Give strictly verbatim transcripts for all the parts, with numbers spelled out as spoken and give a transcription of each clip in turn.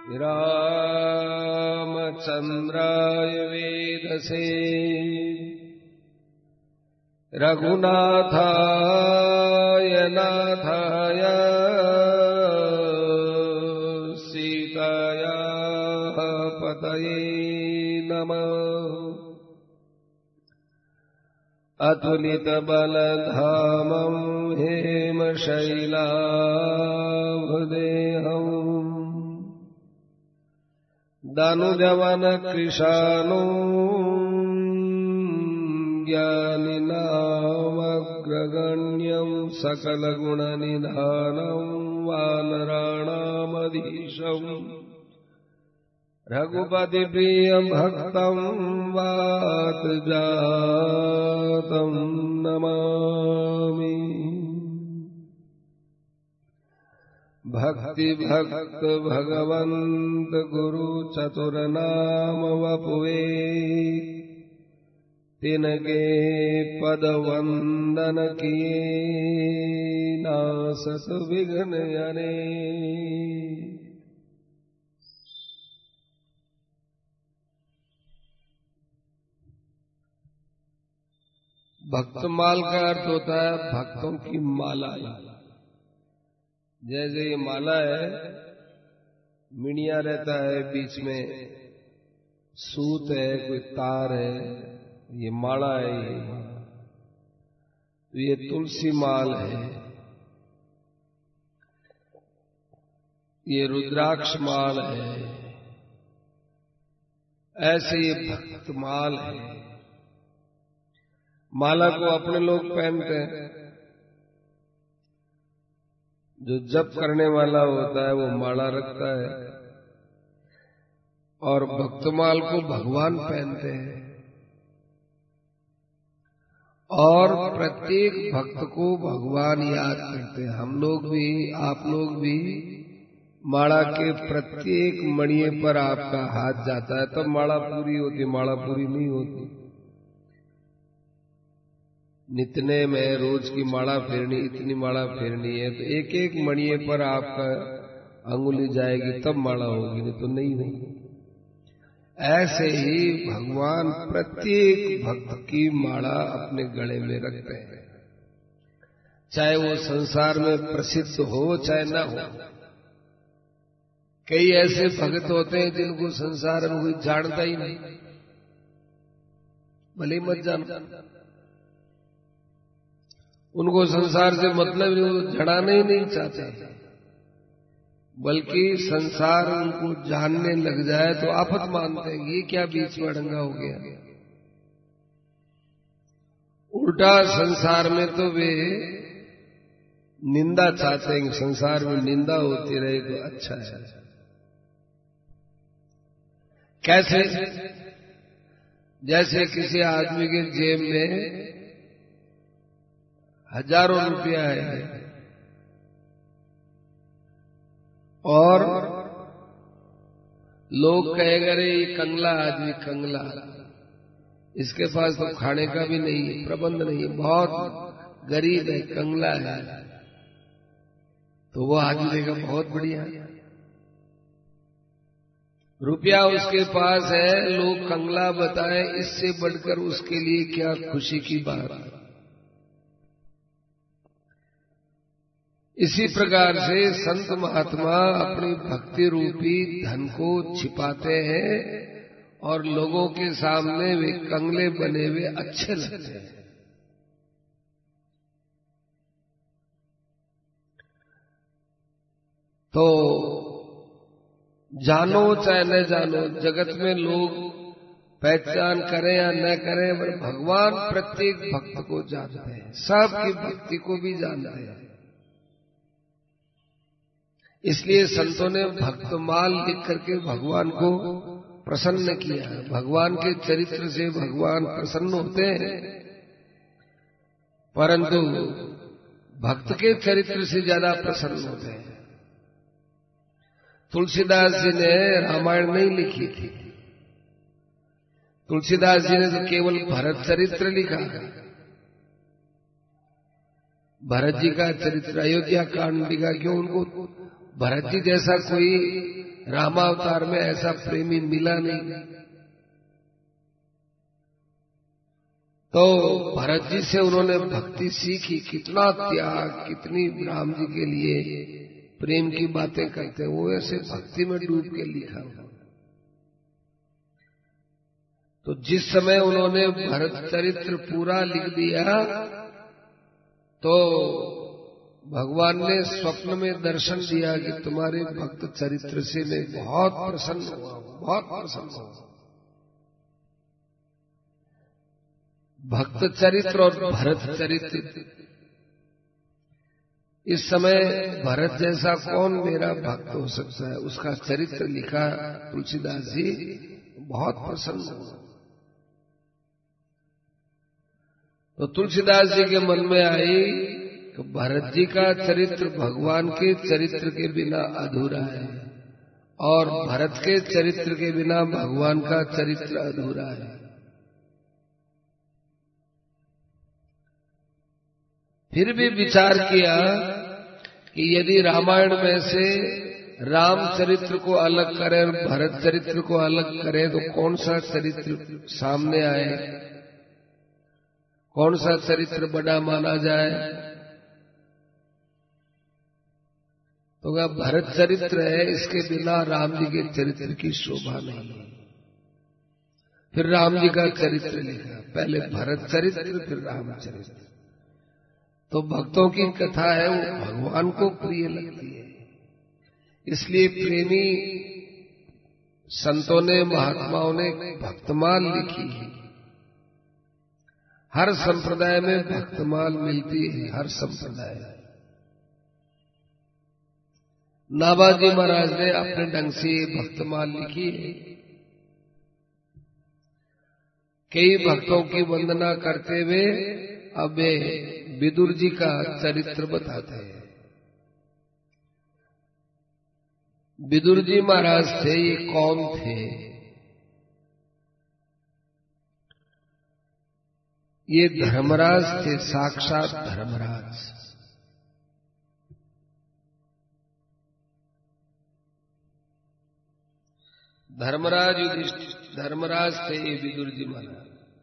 रामचंद्राय वेधसे रघुनाथाय नाथाय सीताया पतये नमः। अतुलितबलधामं हेमशैलाभदेहम् दानुजवनकृशानो ज्ञानिनामग्रगण्यं सकलगुणनिधानं वानराणामधीशम् रघुपतिप्रियभक्तं वातजातं नमामि। भक्ति भक्त भगवंत गुरु चतुरनाम वपुवे तिनके पद वंदन किए नासत विघ्न अने। भक्तमाल का अर्थ होता है भक्तों की माला। जैसे ये माला है, मिनिया रहता है, बीच में सूत है, कोई तार है, ये माला है। ये तो ये तुलसी माल है, ये रुद्राक्ष माल है, ऐसे ये भक्त माल है। माला को अपने लोग पहनते हैं, जो जप करने वाला होता है वो माला रखता है, और भक्तमाल को भगवान पहनते हैं। और प्रत्येक भक्त को भगवान याद करते हैं। हम लोग भी, आप लोग भी माला के प्रत्येक मणिये पर आपका हाथ जाता है तब तो माला पूरी होती, माला पूरी नहीं होती। नितने में रोज की माला फेरनी, इतनी माला फेरनी है तो एक एक मणिये पर आपका अंगुली जाएगी तब माला होगी, नहीं तो नहीं नहीं। ऐसे ही भगवान प्रत्येक भक्त की माला अपने गले में रखते हैं, चाहे वो संसार में प्रसिद्ध हो चाहे न हो। कई ऐसे भक्त होते हैं जिनको संसार में कोई जानता ही नहीं, भले मत जानो, उनको संसार से मतलब नहीं, वो जड़ाना ही नहीं चाहते, बल्कि संसार उनको जानने लग जाए तो आफत मानते हैं। ये क्या बीच में अड़ंगा हो गया। उल्टा संसार में तो वे निंदा चाहते हैं, संसार में निंदा होती रहे तो अच्छा है। कैसे? जैसे किसी आदमी के जेब में हजारों रुपया है और लोग कहेंगे अरे ये कंगला आदमी, कंगला, इसके पास तो खाने का भी नहीं है, प्रबंध नहीं है, बहुत गरीब है, कंगला है। तो वो आदमी का बहुत बढ़िया रुपया उसके पास है, लोग कंगला बताएं, इससे बढ़कर उसके लिए क्या खुशी की बात है। इसी प्रकार से संत महात्मा अपनी भक्ति रूपी धन को छिपाते हैं और लोगों के सामने वे कंगले बने हुए अच्छे लगते हैं। तो जानो चाहे न जानो, जगत में लोग पहचान करें या न करें, पर भगवान प्रत्येक भक्त को जानते हैं, सबकी भक्ति को भी जानते हैं। इसलिए संतों ने भक्तमाल लिख करके भगवान को प्रसन्न किया है। भगवान के चरित्र से भगवान प्रसन्न होते हैं, परंतु भक्त के चरित्र से ज्यादा प्रसन्न होते हैं। तुलसीदास जी ने रामायण नहीं लिखी थी, तुलसीदास जी ने तो केवल भरत चरित्र लिखा। भरत जी का चरित्र, अयोध्या कांड लिखा। क्यों? उनको भरत जी जैसा कोई रामावतार में ऐसा प्रेमी मिला नहीं। तो भरत जी से उन्होंने भक्ति सीखी, कितना त्याग, कितनी राम जी के लिए प्रेम की बातें करते हैं, वो ऐसे भक्ति में डूब के लिखा। तो जिस समय उन्होंने भरत चरित्र पूरा लिख दिया तो भगवान ने स्वप्न में दर्शन दिया कि तुम्हारे भक्त चरित्र से मैं बहुत प्रसन्न हुआ, बहुत प्रसन्न हुआ। भक्त चरित्र और भरत चरित्र, इस समय भरत जैसा कौन मेरा भक्त हो सकता है, उसका चरित्र लिखा तुलसीदास जी, बहुत प्रसन्न हुआ। तो तुलसीदास जी के मन में आई कि भरत जी का चरित्र भगवान के चरित्र के बिना अधूरा है और भरत के चरित्र के बिना भगवान का चरित्र अधूरा है। फिर भी विचार किया कि यदि रामायण में से रामचरित्र को अलग करें और भरत चरित्र को अलग करें तो कौन सा चरित्र सामने आए, कौन सा चरित्र बड़ा माना जाए। तो वह भरत चरित्र है, इसके बिना राम जी के चरित्र की शोभा नहीं है। फिर राम जी का चरित्र लिखा, पहले भरत चरित्र फिर रामचरित्र। तो भक्तों की कथा है वो भगवान को प्रिय लगती है, इसलिए प्रेमी संतों ने, महात्माओं ने भक्तमाल लिखी है। हर संप्रदाय में भक्तमाल मिलती है, हर संप्रदाय। नाभाजी महाराज ने अपने ढंग से भक्तमाल लिखी है। कई भक्तों की वंदना करते हुए अब वे विदुर जी का चरित्र बताते हैं। विदुर जी महाराज थे, ये कौन थे? ये धर्मराज थे, साक्षात धर्मराज। धर्मराज युधिष्ठिर धर्मराज थे ये विदुर जी महाराज।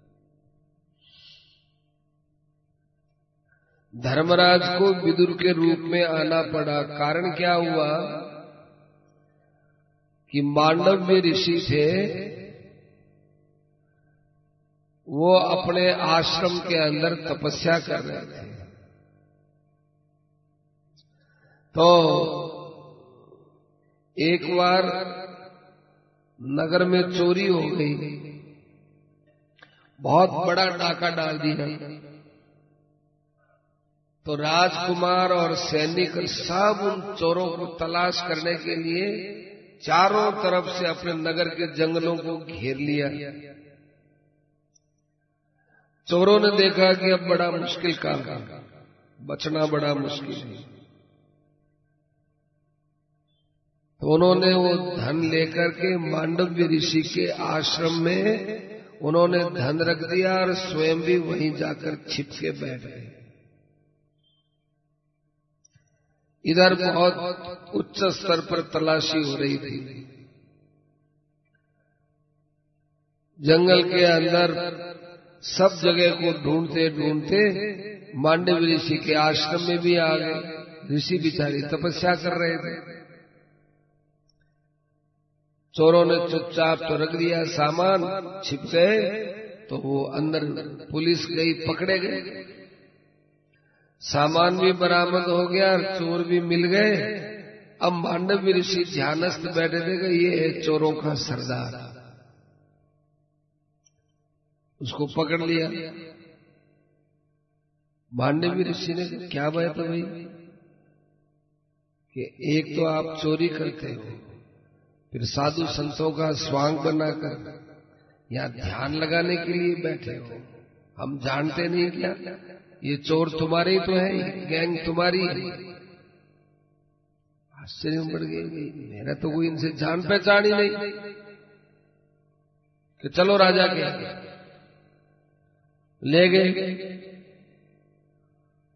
धर्मराज को विदुर के रूप में आना पड़ा। कारण क्या हुआ कि मांडव्य ऋषि थे, वो अपने आश्रम के अंदर तपस्या कर रहे थे। तो एक बार नगर में चोरी हो गई, बहुत बड़ा डाका डाल दिया। तो राजकुमार और सैनिक सब उन चोरों को तलाश करने के लिए चारों तरफ से अपने नगर के जंगलों को घेर लिया। चोरों ने देखा कि अब बड़ा मुश्किल काम है, बचना बड़ा मुश्किल है। तो उन्होंने वो धन लेकर के मांडव्य ऋषि के आश्रम में उन्होंने धन रख दिया और स्वयं भी वहीं जाकर छिप के बैठ गए। इधर बहुत उच्च स्तर पर तलाशी हो रही थी। जंगल के अंदर सब जगह को ढूंढते ढूंढते मांडव्य ऋषि के आश्रम में भी आ गए। ऋषि बिचारी तपस्या कर रहे थे। चोरों ने चुपचाप तो रख दिया सामान, छिप गए। तो वो अंदर पुलिस गई, पकड़े गए। सामान भी बरामद हो गया और चोर भी मिल गए। अब मांडव्य ऋषि ध्यानस्थ बैठे थे, ये है चोरों का सरदार। उसको पकड़ लिया। मांडव्य ऋषि ने क्या बात है भाई कि एक तो आप चोरी करते हो, फिर साधु संतों का स्वांग बनाकर यहाँ ध्यान लगाने के लिए बैठे हो। हम जानते नहीं क्या ये चोर तुम्हारे ही तो है, गैंग तुम्हारी है। आश्चर्य में बढ़ गई, मेरा तो कोई इनसे जान पहचान ही नहीं कि चलो राजा के ले गए।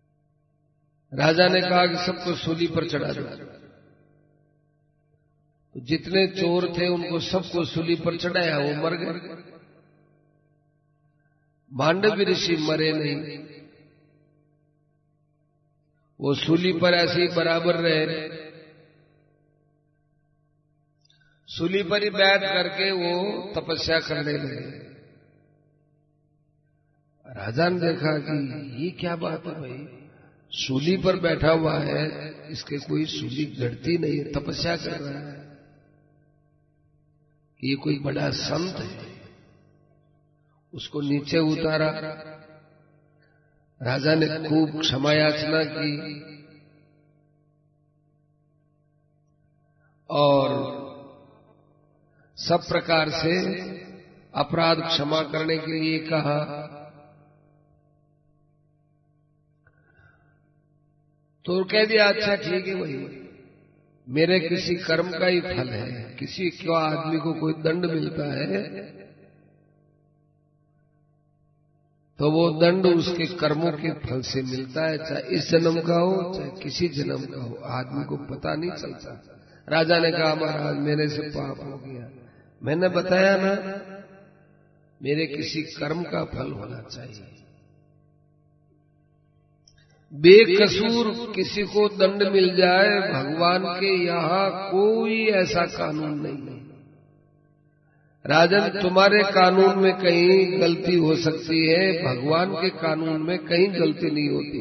राजा ने कहा कि सबको सूली पर चढ़ा दो। जितने चोर थे उनको सबको सूली पर चढ़ाया, वो मर गए। मांडव्य ऋषि मरे नहीं, वो सूली पर ऐसे ही बराबर रहे। सूली पर ही बैठ करके वो तपस्या करने लगे। राजा ने देखा कि ये क्या बात है भाई, सूली पर बैठा हुआ है, इसके कोई सूली गड़ती नहीं, तपस्या कर रहा है, ये कोई बड़ा संत है। उसको नीचे उतारा। राजा ने खूब क्षमा याचना की और सब प्रकार से अपराध क्षमा करने के लिए कहा। तो कह दिया अच्छा ठीक है भाई, मेरे किसी कर्म का ही फल है। किसी क्यों आदमी को कोई दंड मिलता है तो वो दंड उसके कर्मों के फल से मिलता है, चाहे इस जन्म का हो चाहे किसी जन्म का हो, आदमी को पता नहीं चलता। राजा ने कहा महाराज मेरे से पाप हो गया, मैंने बताया ना मेरे किसी कर्म का फल होना चाहिए। बेकसूर किसी को दंड मिल जाए, भगवान के यहां कोई ऐसा कानून नहीं है। राजन तुम्हारे कानून में कहीं गलती हो सकती है, भगवान के कानून में कहीं गलती नहीं होती।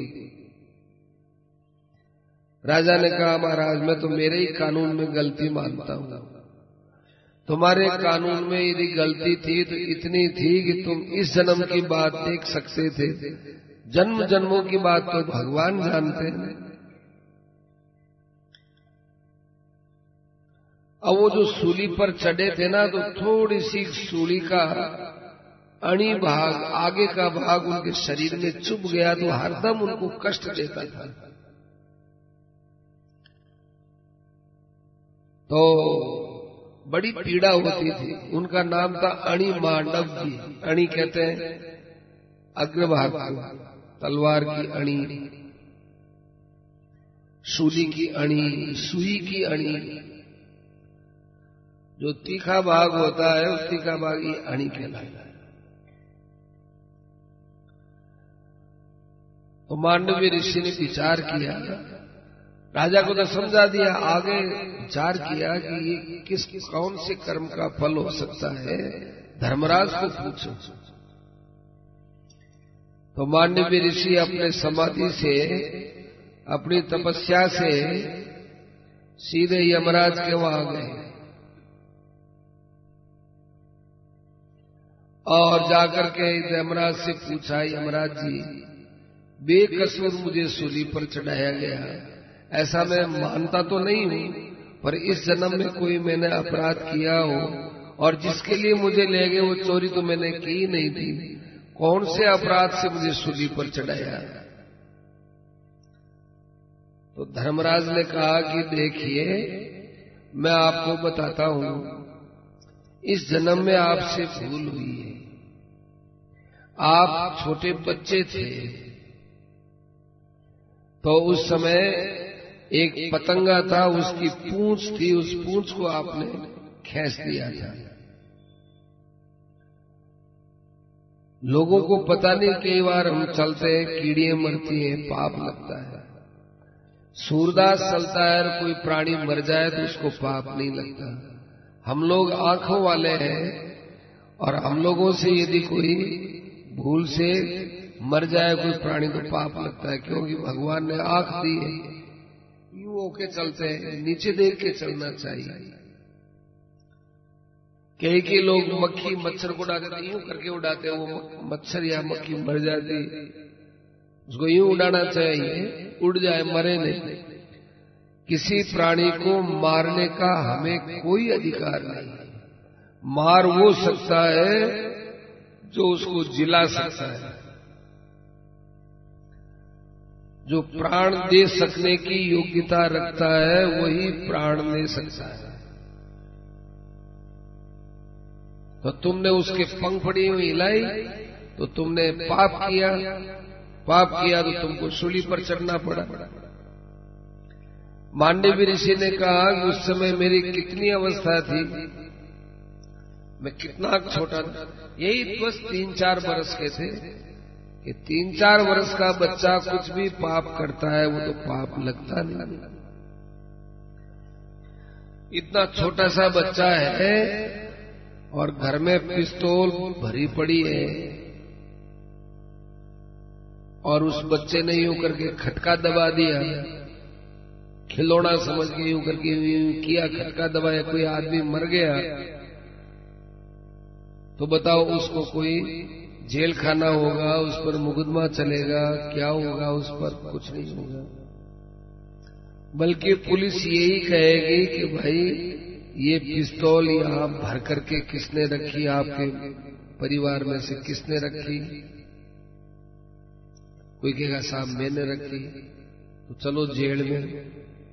राजा ने कहा महाराज मैं तो मेरे ही कानून में गलती मानता हूं। तुम्हारे कानून में यदि गलती थी तो इतनी थी कि तुम इस जन्म की बात देख सकते थे, जन्म जन्मों की बात तो भगवान जानते हैं। अब वो जो सूली पर चढ़े थे ना, तो थोड़ी सी सूली का अणी भाग, आगे का भाग उनके शरीर में चुभ गया, तो हरदम उनको कष्ट देता था। तो बड़ी पीड़ा होती थी। उनका नाम था अणी मांडव जी। अणी कहते हैं अग्रभाग को, तलवार की अणी, सूली की अणी, सुई की अणी। जो तीखा भाग होता है उस तीखा भाग ये अणी कहलाता है। तो मांडव्य ऋषि ने विचार किया, राजा को तो समझा दिया, आगे विचार किया कि ये किस कौन से कर्म का फल हो सकता है, धर्मराज को पूछो। तो मांडव्य ऋषि अपने समाधि से, अपनी तपस्या से सीधे यमराज के वहां गए और जाकर के यमराज से पूछा, यमराज जी बेकसूर मुझे सूली पर चढ़ाया गया, ऐसा मैं मानता तो नहीं हूं, पर इस जन्म में कोई मैंने अपराध किया हो और जिसके लिए मुझे ले गए वो चोरी तो मैंने की नहीं थी, कौन से अपराध से मुझे सूली पर चढ़ाया? तो धर्मराज ने कहा कि देखिए मैं आपको बताता हूं, इस जन्म में आपसे भूल हुई है। आप छोटे बच्चे थे तो उस समय एक पतंगा था, उसकी पूंछ थी, उस पूंछ को आपने खींच दिया था। लोगों को पता नहीं, कई बार हम चलते हैं कीड़ियां मरती हैं, पाप लगता है। सूरदास चलता है और कोई प्राणी मर जाए तो उसको पाप नहीं लगता। हम लोग आंखों वाले हैं और हम लोगों से यदि कोई भूल से मर जाए कोई प्राणी तो पाप लगता है, क्योंकि भगवान ने आंख दी है। यूं होके चलते हैं, नीचे देख के चलना चाहिए। कई के लोग मक्खी मच्छर को उड़ाते, यूं करके उड़ाते हैं, वो मच्छर या मक्खी मर जाती, उसको यूं उड़ाना चाहिए, उड़ जाए, मरे नहीं। किसी प्राणी को मारने का हमें कोई अधिकार नहीं। मार वो सकता है जो उसको जिला सकता है। जो प्राण दे सकने की योग्यता रखता है वही प्राण दे सकता है। तो तुमने उसके पंखुड़ी में हिलाई तो तुमने पाप किया, पाप किया तो तुमको सूली पर चढ़ना पड़ा। मांडवी ऋषि ने कहा कि उस समय मेरी कितनी अवस्था थी, मैं कितना छोटा था। यही बस तीन चार वर्ष के थे कि तीन चार वर्ष का बच्चा कुछ भी पाप करता है वो तो पाप लगता नहीं। इतना छोटा सा बच्चा है और घर में पिस्तौल भरी पड़ी है और उस बच्चे ने यूं करके खटका दबा दिया, खिलौना समझ के यूं करके यूं किया, खटका दबाया, कोई आदमी मर गया तो बताओ उसको कोई जेल खाना होगा, उस पर मुकदमा चलेगा, क्या होगा उस पर? कुछ नहीं होगा। बल्कि पुलिस यही कहेगी कि भाई ये पिस्तौल यहां भर करके किसने रखी, आपके परिवार में से किसने रखी? कोई कहेगा साहब मैंने रखी, तो चलो जेल में।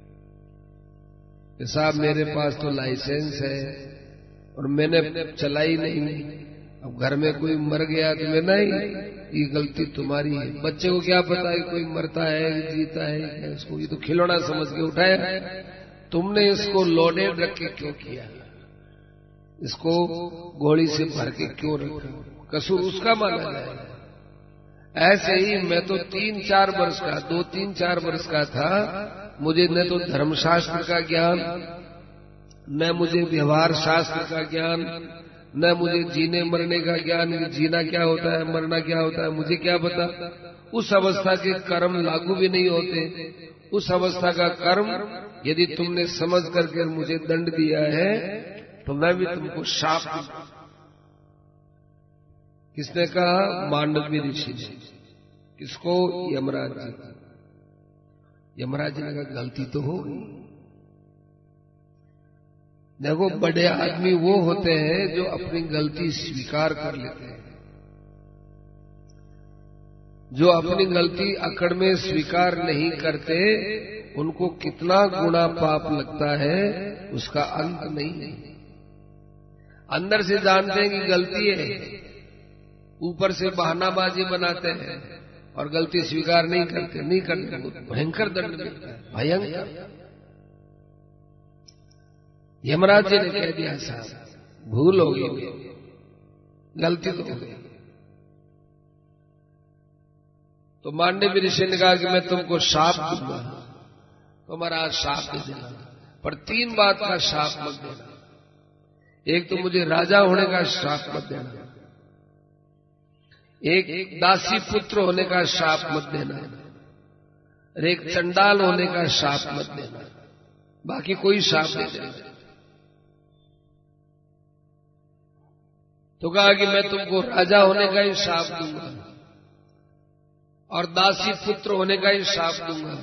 साहब मेरे पास तो लाइसेंस है और मैंने चलाई नहीं, अब घर में कोई मर गया तो मैं नहीं, ये गलती तुम्हारी है। बच्चे को क्या पता है कोई मरता है जीता है, इसको ये तो खिलौना समझ के उठाया। तुमने इसको लोडेड रख के क्यों किया, इसको गोली से भर के क्यों रखा? कसूर उसका माना जाए। ऐसे ही मैं तो तीन चार वर्ष का दो तीन चार वर्ष का था, मुझे न तो धर्मशास्त्र का ज्ञान, न मुझे व्यवहार शास्त्र का ज्ञान, न मुझे जीने मरने का ज्ञान, जीना क्या होता है मरना क्या होता है मुझे क्या पता। उस अवस्था के कर्म लागू भी नहीं होते। उस अवस्था का कर्म यदि तुमने समझ करके मुझे दंड दिया है तो मैं भी तुमको शाप दूंगा। किसने कहा? मांडवी ऋषि ने। किसको? यमराज जी। यमराज जी ने कहा गलती तो हो गई। देखो बड़े आदमी वो होते हैं जो अपनी गलती स्वीकार कर लेते हैं। जो अपनी गलती अकड़ में स्वीकार नहीं करते उनको कितना गुना पाप लगता है उसका अंत नहीं है। अंदर से जानते हैं कि गलती है, ऊपर से बहानाबाजी बनाते हैं और गलती स्वीकार नहीं करते नहीं करते भयंकर दंड मिलता है, भयंकर। यमराज जी ने कह दिया साहब भूल हो गई, गलती तो हो गई। तो मांडवी ऋषि ने कहा कि मैं तुमको शाप दूंगा, तुम्हारा आज शाप दे देना, पर तीन बात का शाप मत देना। एक तो मुझे राजा होने का शाप मत देना, एक दासी पुत्र होने का शाप मत देना, और एक चंडाल होने का शाप मत देना। बाकी कोई शाप नहीं देना। तो कहा कि मैं तुमको राजा होने का ही शाप दूंगा और दासी पुत्र होने का ही शाप दूंगा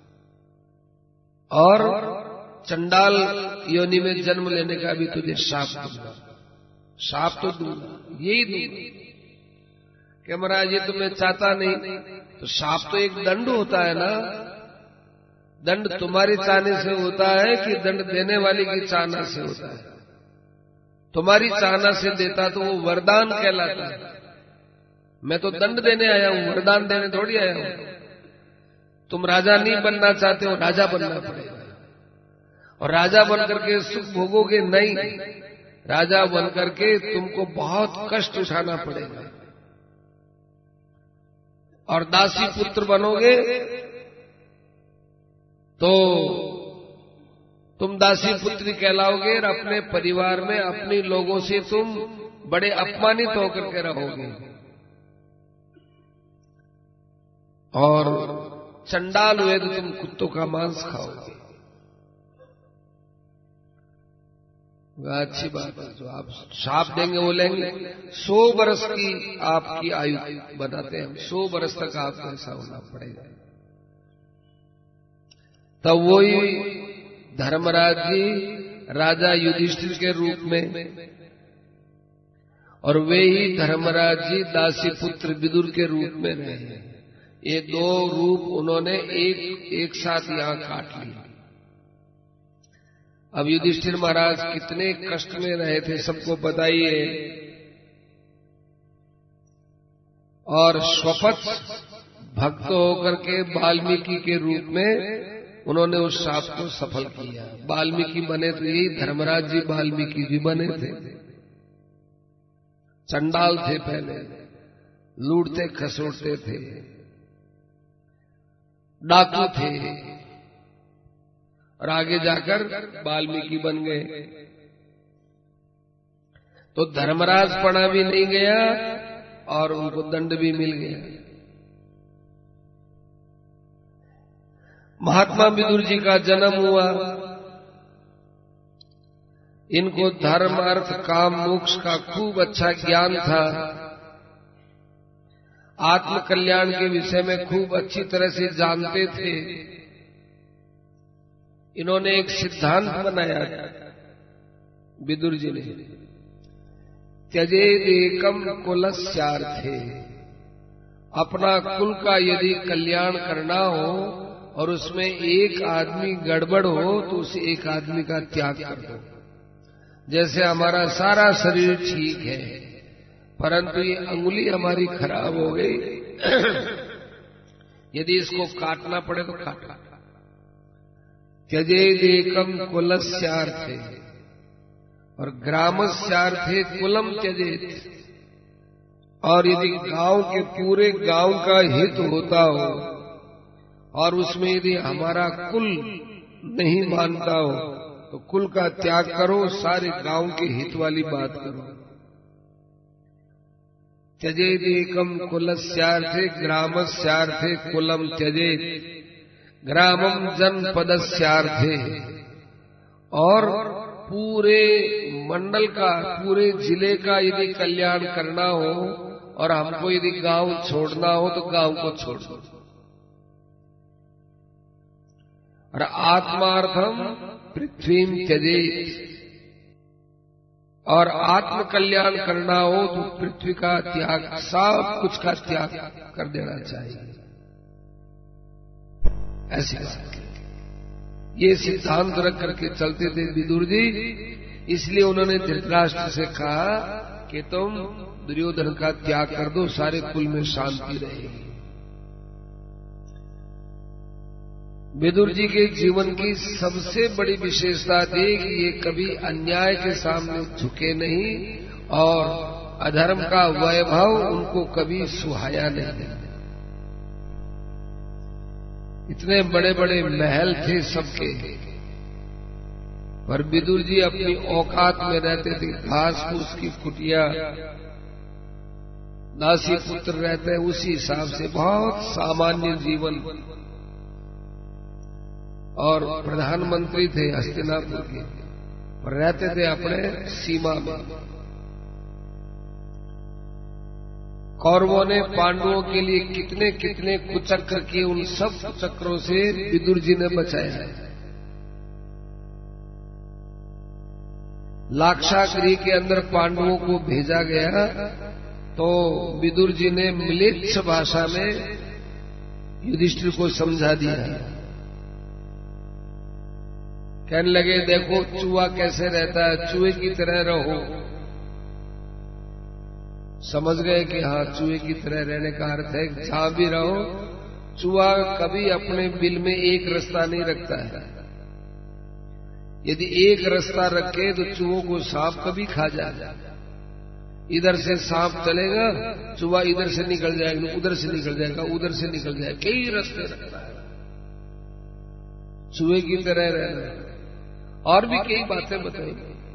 और चंडाल योनि में जन्म लेने का भी तुझे शाप दूंगा। शाप तो दूंगा, यही दूंगा कि महाराज ये तो मैं चाहता नहीं। तो शाप तो एक दंड होता है ना। दंड तुम्हारे चाहने से होता है कि दंड देने वाले की चाहना से होता है? तुम्हारी चाहना से देता तो वो वरदान कहलाता है। मैं तो दंड देने आया हूं, वरदान देने थोड़ी आया हूं। तुम राजा नहीं बनना चाहते हो, राजा बनना पड़ेगा और राजा बन करके सुख भोगोगे नहीं, राजा बन करके तुमको बहुत कष्ट उठाना पड़ेगा। और दासी पुत्र बनोगे तो तुम दासी पुत्री कहलाओगे और अपने परिवार में अपने लोगों से तुम बड़े अपमानित होकर के रहोगे। और चंडाल हुए तो तुम कुत्तों का मांस खाओगे। अच्छी बात है, जो आप शाप देंगे वो लेंगे। सौ बरस की आपकी आयु बनाते हैं, सौ बरस तक आपको ऐसा होना पड़ेगा। तब वही धर्मराज जी राजा युधिष्ठिर के रूप में और वे ही धर्मराज जी दासी पुत्र विदुर के रूप में रहे। ये दो रूप उन्होंने एक एक साथ यहां काट लिया। अब युधिष्ठिर महाराज कितने कष्ट में रहे थे सबको बताइए। और स्वपथ भक्त होकर के वाल्मीकि के रूप में उन्होंने उस शाप को सफल किया। वाल्मीकि बने तो यही धर्मराज जी वाल्मीकि जी बने थे। चंडाल थे पहले, लूटते खसोटते थे, डाकू थे, और आगे जाकर वाल्मीकि बन गए। तो धर्मराज पड़ा भी नहीं गया और उनको दंड भी मिल गया। महात्मा विदुर जी का जन्म हुआ। इनको धर्म अर्थ काम मोक्ष का खूब अच्छा ज्ञान था। आत्म कल्याण के विषय में खूब अच्छी तरह से जानते थे। इन्होंने एक सिद्धांत बनाया विदुर जी ने, त्यजेदेकम कुलस्यार्थे। अपना कुल का यदि कल्याण करना हो और उसमें एक आदमी गड़बड़ हो तो उस एक आदमी का त्याग कर दो। जैसे हमारा सारा शरीर ठीक है परंतु ये अंगुली हमारी खराब हो गई, यदि इसको काटना पड़े तो काटा। त्यजेदेकम कुलस्यार्थे और ग्रामस्यार्थे कुलम त्यजेत। और यदि गांव के पूरे गांव का हित होता हो और उसमें यदि हमारा कुल नहीं मानता हो तो कुल का त्याग करो, सारे गांव के हित वाली बात करो। त्यजेदेकम कुलस्यार्थे ग्रामस्यार्थे कुलम त्यजेत। ग्रामम जनपदस्यार्थे। और पूरे मंडल का, पूरे जिले का यदि कल्याण करना हो और हमको यदि गांव छोड़ना हो तो गांव को छोड़ दो। और आत्मार्थम पृथ्वीम त्यजेत। और आत्म कल्याण करना हो तो पृथ्वी का त्याग, सब कुछ का त्याग कर देना चाहिए। ऐसी बात, ये सिद्धांत रख करके चलते थे विदुर जी। इसलिए उन्होंने धृतराष्ट्र से कहा कि तुम दुर्योधन का त्याग कर दो, सारे कुल में शांति रहेगी। विदुर जी के जीवन की सबसे बड़ी विशेषता थी कि ये कभी अन्याय के सामने झुके नहीं और अधर्म का वैभव उनको कभी सुहाया नहीं। इतने बड़े बड़े महल थे सबके, पर विदुर जी अपनी औकात में रहते थे। घास फूस की कुटिया, दासी पुत्र रहते हैं, उसी हिसाब से बहुत सामान्य जीवन। और प्रधानमंत्री थे हस्तिनापुर के, पर रहते थे अपने सीमा में। कौरवों ने पांडवों के लिए कितने कितने कुचक्र किए, उन सब कुचक्रों से विदुर जी ने बचाया। लाक्षागृह के अंदर पांडवों को भेजा गया तो विदुर जी ने म्लेच्छ भाषा में युधिष्ठिर को समझा दिया। कहने लगे, देखो चूहा कैसे रहता है, चूहे की तरह रहो। समझ गए कि हाँ, चूहे की तरह रहने का अर्थ है जहां भी रहो। चूहा कभी अपने बिल में एक रास्ता नहीं रखता है। यदि एक रास्ता रखे तो चूहों को सांप कभी खा जाए। इधर से सांप चलेगा, चूहा इधर से निकल जाएगा, उधर से निकल जाएगा, उधर से निकल जाएगा, कई रास्ते रखता है। चूहे की तरह रहना। और भी कई बातें बताई।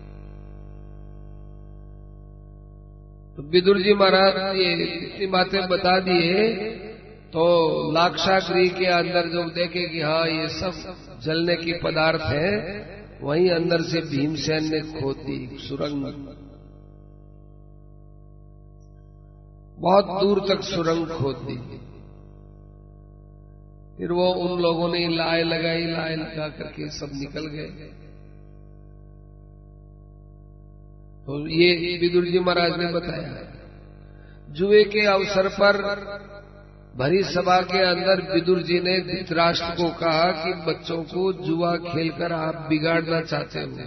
तो विदुर जी महाराज ये इतनी बातें बता दिए तो लाक्षागृह के अंदर जो देखे कि हाँ ये सब जलने की पदार्थ है, वहीं अंदर से भीमसेन ने खोद दी सुरंग। बहुत दूर तक सुरंग खोद दी। फिर वो उन लोगों ने लाए लगाई, लाए लगा करके सब निकल गए। तो ये विदुर जी महाराज ने बताया। जुए के अवसर पर भरी सभा के अंदर विदुर जी ने धृतराष्ट्र को कहा कि बच्चों को जुआ खेलकर आप बिगाड़ना चाहते हो,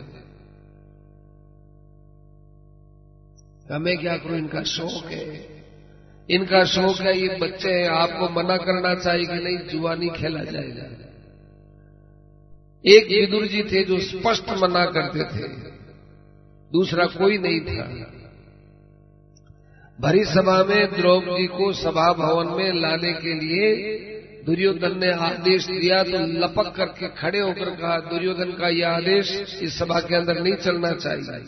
हमें क्या करूं, इनका शौक है, इनका शौक है, ये बच्चे हैं, आपको मना करना चाहिए कि नहीं जुआ नहीं खेला जाएगा। एक विदुर जी थे जो स्पष्ट मना करते थे, दूसरा कोई नहीं था। भरी सभा में द्रौपदी को सभा भवन में लाने के लिए दुर्योधन ने आदेश दिया तो लपक करके खड़े होकर कहा, दुर्योधन का यह आदेश इस सभा के अंदर नहीं चलना चाहिए।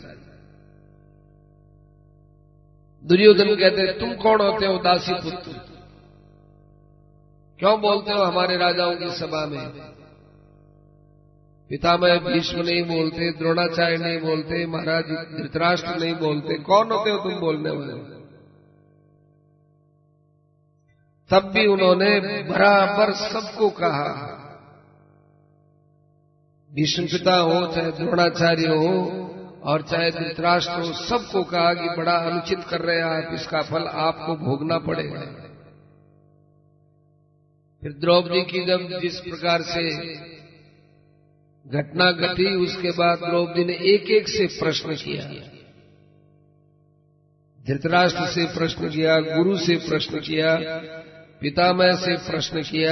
दुर्योधन कहते, तुम कौन होते हो दासी पुत्र, क्यों बोलते हो हमारे राजाओं की सभा में? पितामह भीष्म नहीं बोलते, द्रोणाचार्य नहीं बोलते, महाराज धृतराष्ट्र नहीं बोलते, कौन होते हो तुम बोलने वाले? तब भी उन्होंने बराबर सबको कहा, भीष्म पिता हो चाहे द्रोणाचार्य हो और चाहे धृतराष्ट्र हो, सबको कहा कि बड़ा अनुचित कर रहे हैं आप, इसका फल आपको भोगना पड़ेगा। फिर द्रौपदी की जब जिस प्रकार से घटना घटी, उसके बाद द्रौपदी ने एक एक से प्रश्न किया। धृतराष्ट्र से प्रश्न किया, गुरु से प्रश्न किया, पितामह से प्रश्न किया।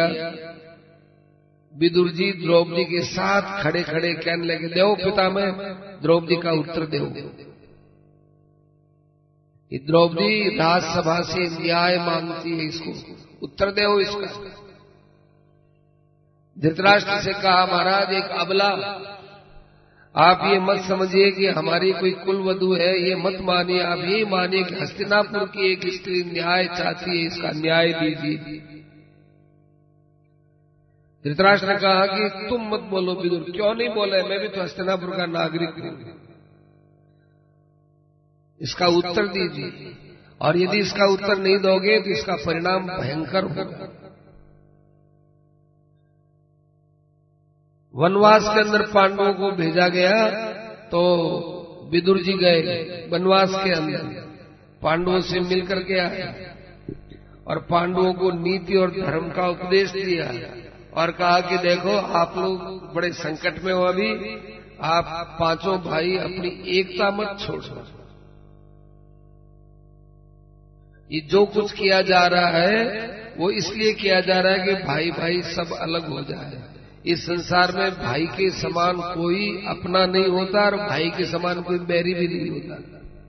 विदुर जी द्रौपदी के साथ खड़े खड़े कहने लगे, देव पितामह द्रौपदी का उत्तर दो। द्रौपदी राजसभा से न्याय मांगती है, इसको उत्तर दो इसका। धृतराष्ट्र से कहा, महाराज एक अबला, आप ये मत समझिए कि हमारी कोई कुलवधु है, ये मत मानिए, आप ये मानिए कि हस्तिनापुर की एक स्त्री न्याय चाहती है, इसका न्याय दीजिए। धृतराष्ट्र ने कहा कि तुम मत बोलो विदुर, क्यों नहीं बोले, मैं भी तो हस्तिनापुर का नागरिक हूं, इसका उत्तर दीजिए, और यदि इसका उत्तर नहीं दोगे तो इसका परिणाम भयंकर होगा। वनवास के अंदर पांडवों को भेजा गया तो विदुर जी गए वनवास के अंदर, पांडवों से मिलकर के आए और पांडवों को नीति और धर्म का उपदेश दिया और कहा कि देखो आप लोग बड़े संकट में हो, अभी आप पांचों भाई अपनी एकता मत छोड़ो। ये जो कुछ किया जा रहा है वो इसलिए किया जा रहा है कि भाई भाई सब अलग हो जाए। इस संसार में भाई के समान कोई अपना नहीं होता और भाई के समान कोई बैरी भी नहीं होता।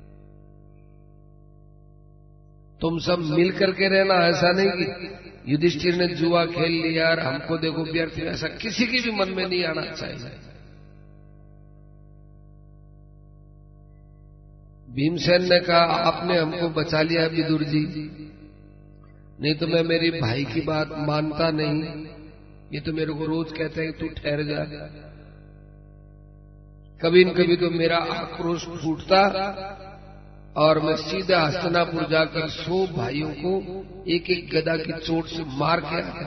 तुम सब मिल करके रहना, ऐसा नहीं कि युधिष्ठिर ने जुआ खेल लिया और हमको देखो व्यर्थ, ऐसा किसी की भी मन में नहीं आना चाहिए। भीमसेन ने कहा, आपने हमको बचा लिया विदुर जी, नहीं तो मैं मेरी भाई की बात मानता नहीं। ये तो मेरे को रोज कहते हैं कि तू ठहर जा। कभी न कभी तो मेरा आक्रोश फूटता और मैं सीधा हस्तिनापुर जाकर सौ भाइयों को एक एक गदा की चोट से मार के आता।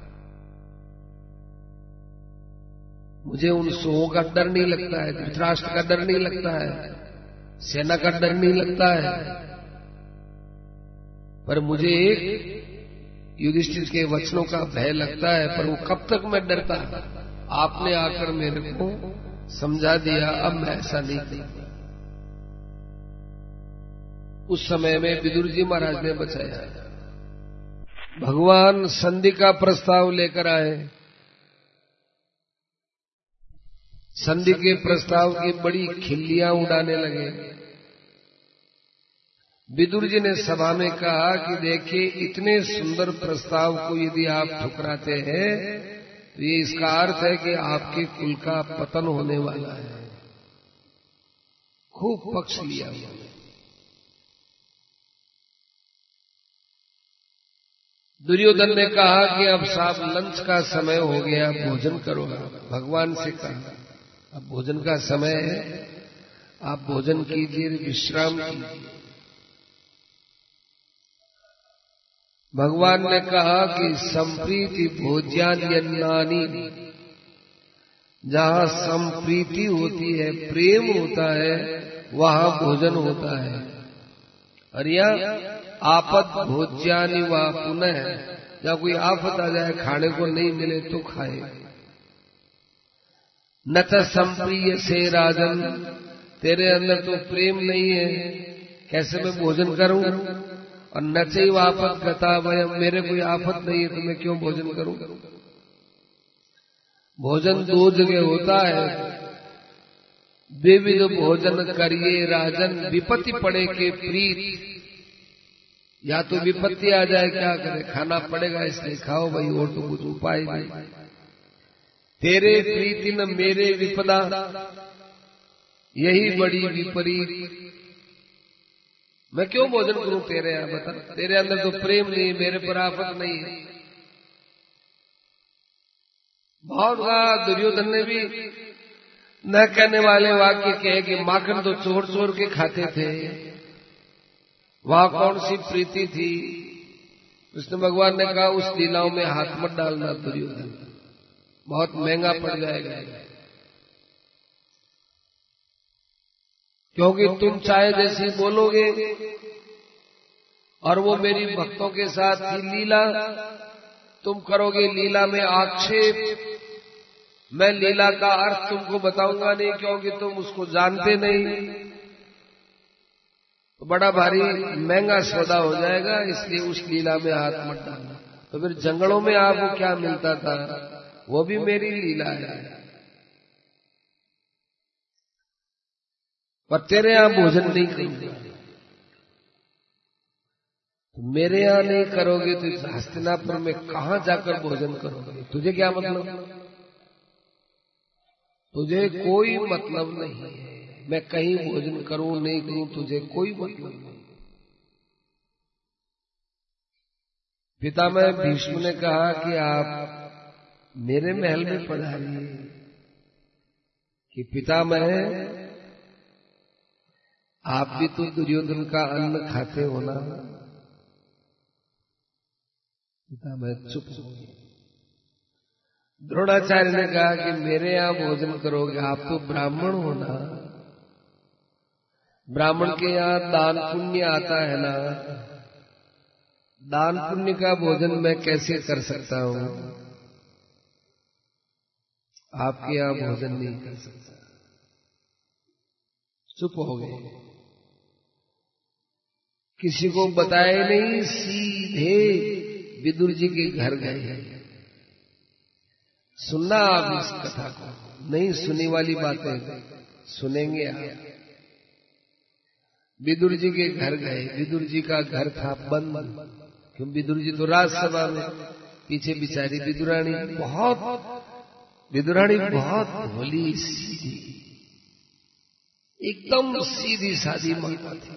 मुझे उन सौ का डर नहीं लगता है, धृतराष्ट्र का डर नहीं लगता है, सेना का डर नहीं लगता है, पर मुझे एक युधिष्ठिर के वचनों का भय लगता है। पर वो कब तक मैं डरता, आपने आकर मेरे को समझा दिया, अब मैं ऐसा नहीं करता। उस समय में विदुर जी महाराज ने बचाया। भगवान संधि का प्रस्ताव लेकर आए। संधि के प्रस्ताव की बड़ी खिल्लियां उड़ाने लगे। विदुर जी ने सभा में कहा कि देखिए, इतने सुंदर प्रस्ताव को यदि आप ठुकराते हैं तो ये इसका अर्थ है कि आपके कुल का पतन होने वाला है। खूब पक्ष लिया उन्होंने। दुर्योधन ने कहा कि अब साहब लंच का समय हो गया, भोजन करो। भगवान से कहा अब भोजन का समय है, आप भोजन कीजिए, विश्राम कीजिए। भगवान ने कहा कि संप्रीति भोज्यान्यन्नानि, जहां संप्रीति होती है, प्रेम होता है, वहां भोजन होता है। और यह आपद भोज्यानि वा पुनः, जहां कोई आफत आ जाए, खाने को नहीं मिले तो खाए। न त संप्रिय से राजन, तेरे अंदर तो प्रेम नहीं है, कैसे मैं भोजन करूं? और न चैव आफत गता वयम, मेरे कोई आफत नहीं है तो मैं क्यों भोजन करूं? भोजन दो जगह होता है। विविध भोजन करिए राजन, विपत्ति पड़े के प्रीत। या तो विपत्ति आ जाए, क्या करे, खाना पड़ेगा इसलिए खाओ भाई, और तो कुछ उपाय नहीं। तेरे प्रीति न मेरे विपदा, यही बड़ी विपरीत। मैं क्यों भोजन करूं तेरे यहां, बता। तेरे अंदर तो प्रेम नहीं, मेरे पर आफत नहीं है। बहुत कहा दुर्योधन ने भी न कहने वाले वाक्य कहे कि माखन तो चोर चोर के खाते थे, वहां कौन सी प्रीति थी। कृष्ण भगवान ने कहा उस लीलाओं में हाथ मत डालना दुर्योधन, बहुत महंगा पड़ जाएगा। क्योंकि तुम चाहे जैसी बोलोगे, और वो मेरी भक्तों के साथ ही लीला, तुम करोगे लीला में आक्षेप। मैं लीला का अर्थ तुमको बताऊंगा नहीं, क्योंकि तुम उसको जानते नहीं, तो बड़ा भारी महंगा सौदा हो जाएगा। इसलिए उस लीला में हाथ मत डालना। तो फिर जंगलों में आपको क्या मिलता था, वो भी मेरी लीला है। पर तेरे यहां भोजन नहीं करूंगा, तो मेरे यहां नहीं करोगे तो हस्तिनापुर में कहां जाकर भोजन करोगे। तुझे क्या मतलब, तुझे कोई मतलब नहीं है। मैं कहीं भोजन करूं नहीं करूं, तुझे कोई मतलब नहीं। पितामह भीष्म ने कहा कि आप मेरे महल में पधारिए। कि पितामह, आप भी तो दुर्योधन का अन्न खाते हो ना। पितामह चुप हो गए। द्रोणाचार्य ने कहा कि मेरे यहां भोजन करोगे, आप तो ब्राह्मण हो ना। ब्राह्मण के यहां दान पुण्य आता है ना। दान पुण्य का भोजन मैं कैसे कर सकता हूं, आपके यहां भोजन नहीं कर सकता। चुप हो गए, किसी को बताए नहीं, सीधे विदुर जी के घर गए। सुनना आप इस कथा को, नहीं सुनी वाली बातें सुनेंगे आप। विदुर जी के घर गए। विदुर जी का घर था बंद, क्यों विदुर जी तो राजसभा में, पीछे बिचारी विदुरानी, बहुत विदुरानी बहुत भोली सीधी, एकदम सीधी सादी माता थी।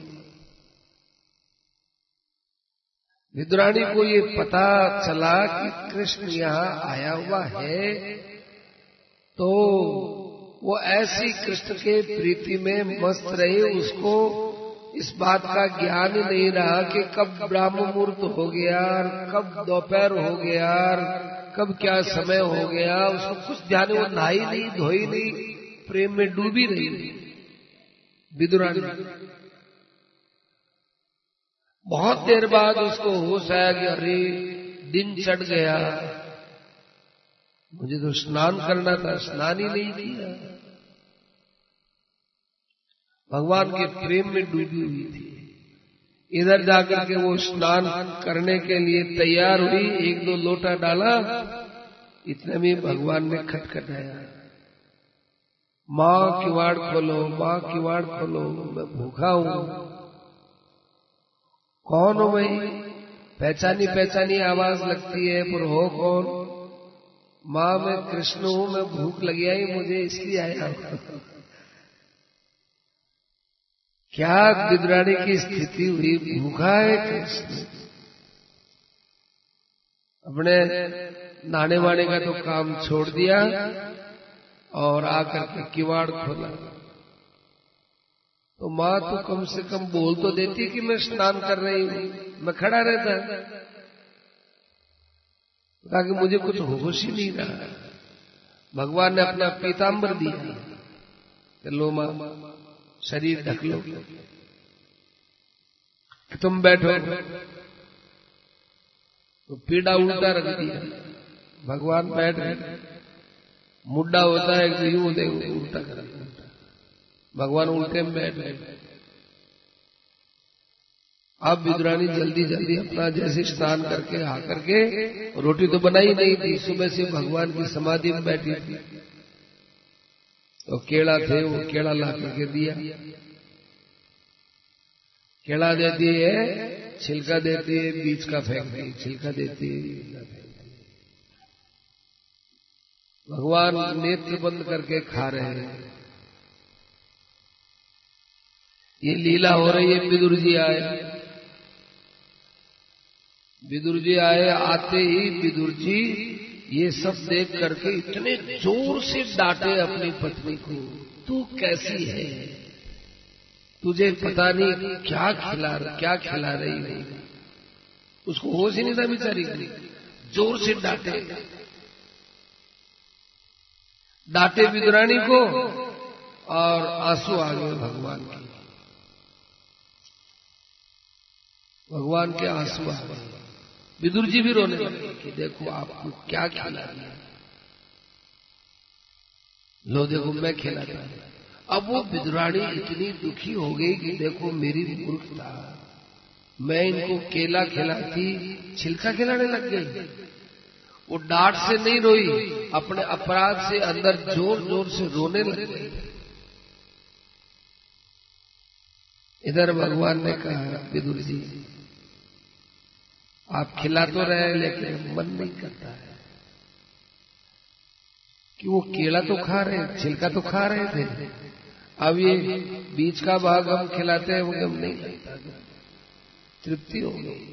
विदुरानी को ये पता चला कि कृष्ण यहाँ आया हुआ है, तो वो ऐसी कृष्ण के प्रीति में मस्त रही, उसको इस बात का ज्ञान ही नहीं रहा कि कब ब्राह्म मुहूर्त हो गया, कब दोपहर हो गया, कब क्या समय हो गया, उसको कुछ ध्यान। वो नहाई नहीं, धोई नहीं, प्रेम में डूबी रही विदुरानी। बहुत देर बाद उसको होश आया कि अरे दिन चढ़ गया, मुझे तो स्नान करना था, स्नान ही नहीं किया। भगवान के प्रेम में डूबी हुई थी। इधर जाकर के वो स्नान करने के लिए तैयार हुई, एक दो लोटा डाला, इतने में भगवान ने खटखटाया, माँ किवाड़ खोलो, माँ किवाड़ खोलो, मैं भूखा हूं। कौन हो भाई? पहचानी पहचानी आवाज लगती है, पर हो कौन? माँ मैं कृष्ण हूं, मैं भूख लगी आई मुझे इसलिए आया। क्या विदुरानी की स्थिति हुई, भूखा है कृष्ण। अपने नहाने वाने का तो काम छोड़ दिया और आकर के किवाड़ खोला। तो माँ तो कम से कम बोल तो देती कि मैं स्नान कर रही हूं, मैं खड़ा रहता, ताकि मुझे कुछ होश ही नहीं रहा। भगवान ने अपना पीताम्बर दिया, लो माँ शरीर ढक लो, तुम बैठो। तो पीड़ा उल्टा रख दिया, भगवान बैठ गए। मुड्डा होता है कि यूं दे उल्टा कर दिया, भगवान उल्टे में बैठ गए। अब विदुरानी जल्दी जल्दी अपना जैसे स्नान करके आ करके, रोटी तो बनाई नहीं थी, सुबह से भगवान की समाधि में बैठी थी, तो केड़ा थे वो केड़ा ला करके दिया, केड़ा देती है, छिलका देती है, बीज का फेंकती, छिलका देती है। भगवान नेत्र बंद करके खा रहे हैं, ये लीला हो रही है। विदुर जी आए, विदुर जी आए, आते ही विदुर जी ये सब देख करके इतने जोर से डांटे अपनी पत्नी को, तू कैसी है, तुझे पता नहीं क्या खिला क्या खिला रही है। उसको होश ही नहीं था बेचारी को, जोर से डांटे डांटे विदुरानी को, और आंसू आ गए भगवान के, भगवान के आंसू आ गए। विदुर जी भी रोने लगे कि देखो आपको क्या खिला दिया, लो देखो मैं खिलाता हूं। अब वो विदुरानी इतनी दुखी हो गई कि देखो मेरी मूर्खता, मैं इनको केला खिलाती, छिलका खिलाने लग गई। वो डांट से नहीं रोई, अपने अपराध से अंदर जोर जोर से रोने लग गई। इधर भगवान ने कहा, विदुर जी आप खिला तो रहे लेकिन मन नहीं करता है कि वो केला तो खा रहे, छिलका तो खा रहे थे, अब ये बीच का भाग हम खिलाते हैं, वो हम नहीं लगता, तृप्ति हो गई।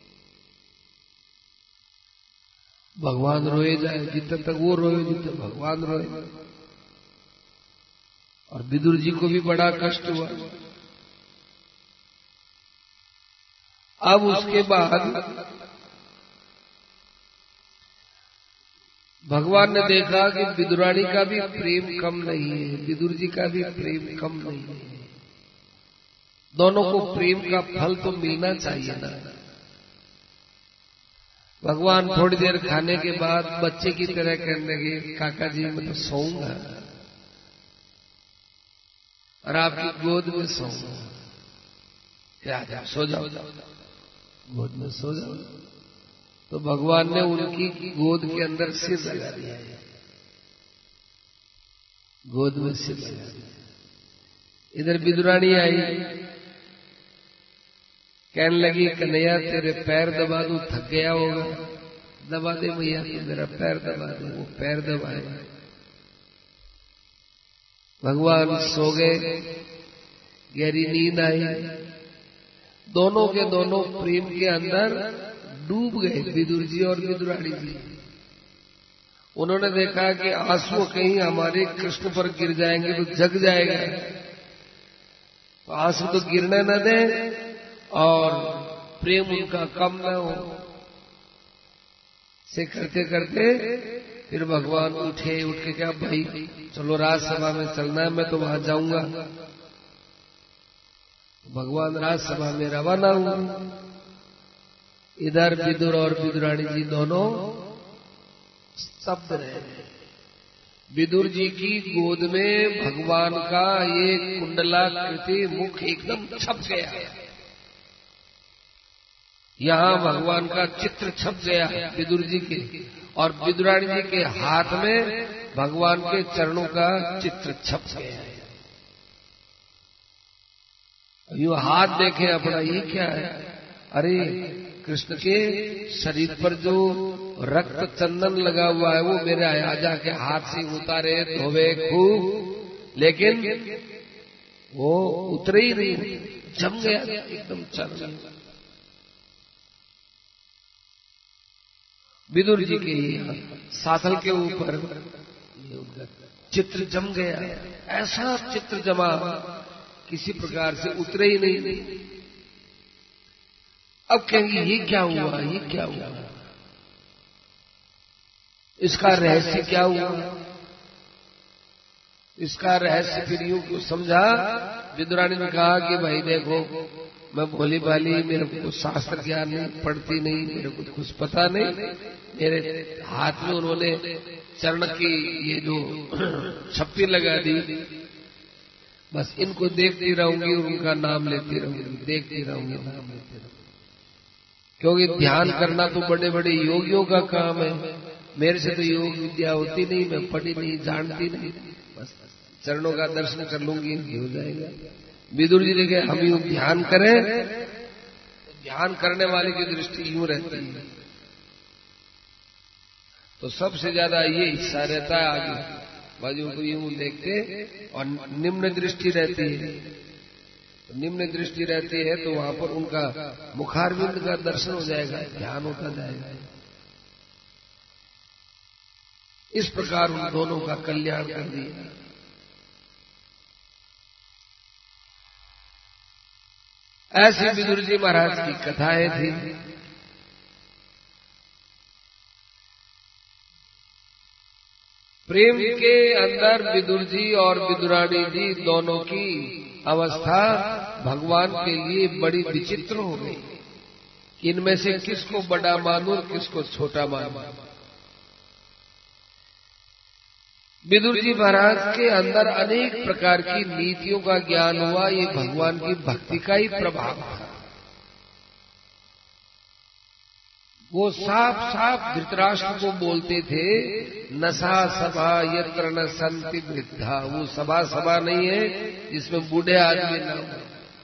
भगवान रोए जाए, जितने तक वो रोए, जितने भगवान रोए। और विदुर जी को भी बड़ा कष्ट हुआ। अब उसके बाद भगवान ने देखा कि विदुरानी का भी प्रेम कम नहीं है, विदुर जी का भी प्रेम कम नहीं है, दोनों को प्रेम का फल तो मिलना चाहिए ना। भगवान थोड़ी देर खाने के बाद बच्चे की तरह कहने लगे, काका जी मैं तो सोऊंगा और आपकी गोद में सोऊंगा, क्या जा सो जाओ, गोद में सो जाओ। तो भगवान ने उनकी गोद के अंदर सिर लगा दिया, गोद में सिर लगा दिया। इधर विदुरानी आई, कहने लगी कन्हैया तेरे पैर दबा दूं, थक गया होगा, दबा दे भैया तू मेरा पैर दबा दे। वो पैर दबाए, भगवान सो गए, गहरी नींद आई। दोनों के दोनों प्रेम के अंदर डूब गए, विदुर जी और विदुरानी जी। उन्होंने देखा कि आंसू कहीं हमारे कृष्ण पर गिर जाएंगे तो जग जाएगा, तो आंसू तो गिरने न दें और प्रेम उनका कम न हो। से करते करते फिर भगवान उठे, उठ के क्या भाई चलो राजसभा में चलना है, मैं तो वहां जाऊंगा। भगवान राजसभा में रवाना हुए। इधर विदुर और विदुरानी जी दोनों स्तब्ध रहे। विदुर जी की गोद में भगवान का ये कुंडलाकृति मुख एकदम छप गया, यहां भगवान का चित्र छप गया विदुर जी के, और विदुरानी जी के हाथ में भगवान के चरणों का चित्र छप गया है। यूं हाथ देखें अपना, ये क्या है? अरे कृष्ण के शरीर पर जो रक्त चंदन लगा हुआ है वो मेरे आजा के हाथ से उतारे, धोवे खूब, लेकिन वो उतरे ही नहीं, जम गया एकदम चंदन। विदुर जी के साथल के ऊपर चित्र जम गया, ऐसा चित्र जमा किसी प्रकार से उतरे ही नहीं। अब कहेंगे ये क्या हुआ, ये क्या हुआ, इसका रहस्य क्या हुआ? इसका रहस्य फिर यूं क्यों समझा? विदुरानी ने कहा कि भाई देखो मैं भोली भाली, मेरे को शास्त्र ज्ञान नहीं, पढ़ती नहीं, मेरे को कुछ पता नहीं, मेरे हाथ में उन्होंने चरण की ये जो छप्पी लगा दी, बस इनको देखती रहूंगी और उनका नाम लेती रहूंगी, देखती रहूंगी, नाम लेती रहूंगी। क्योंकि ध्यान करना तो बड़े बड़े योगियों का काम है। मेरे से तो योग विद्या होती नहीं, मैं पढ़ी नहीं, जानती नहीं, बस चरणों का दर्शन कर लूंगी, हो जाएगा। विदुर जी देखे हम यूं ध्यान करें, ध्यान करने वाले की दृष्टि यूं रहती है, तो सबसे ज्यादा ये हिस्सा रहता है आगे बाजू को यूं देखते, और निम्न दृष्टि रहती है। तो निम्न दृष्टि रहती है तो वहां पर उनका मुखारविंद का दर्शन हो जाएगा, ध्यान होता जाएगा। इस प्रकार उन दोनों का कल्याण कर दिया। ऐसी विदुर जी महाराज की कथाएं थी। प्रेम के अंदर विदुर जी और विदुरानी जी दोनों की अवस्था भगवान के लिए बड़ी विचित्र हो गई। इनमें से किसको बड़ा मानूं, किसको छोटा मानूं। विदुर जी महाराज के अंदर अनेक प्रकार की नीतियों का ज्ञान हुआ। ये भगवान की भक्ति का ही प्रभाव था। वो साफ साफ धृतराष्ट्र को बोलते थे, नसा सभा यत्र न संति वृद्धा। वो सभा सभा नहीं है जिसमें बूढ़े आदमी न हो,